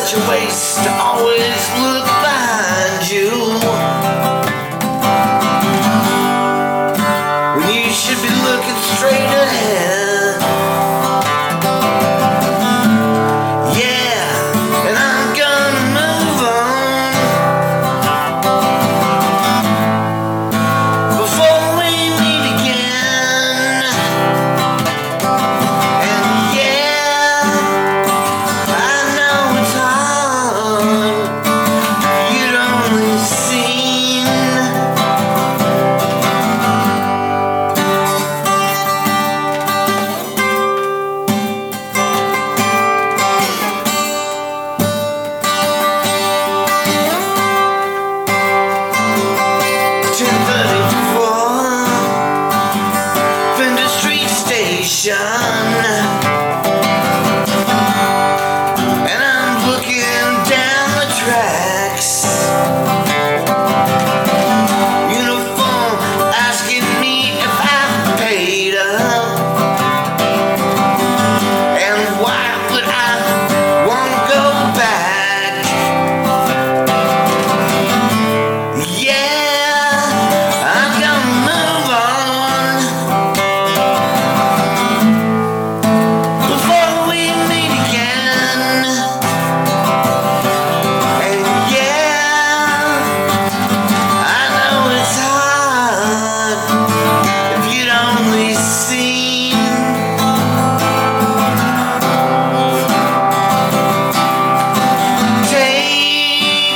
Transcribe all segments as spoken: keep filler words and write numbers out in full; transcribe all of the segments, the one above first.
such a waste to always look behind you when you should be looking straight ahead. Yeah, and I'm gonna move on before we meet again. And yeah, I know it's hard. You'd only seen ten thirty-four Fender Street Station, and I'm looking down the tracks. Uniform asking me if I've paid up, and why would I want to go back? Yeah, I'm gonna move on before we meet again. And yeah, I know it's hard if you'd only seen. Take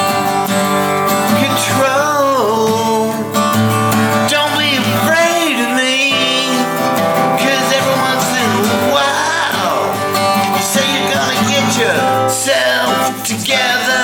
control. Don't be afraid of me, 'cause every once in a while you say you're gonna get yourself together.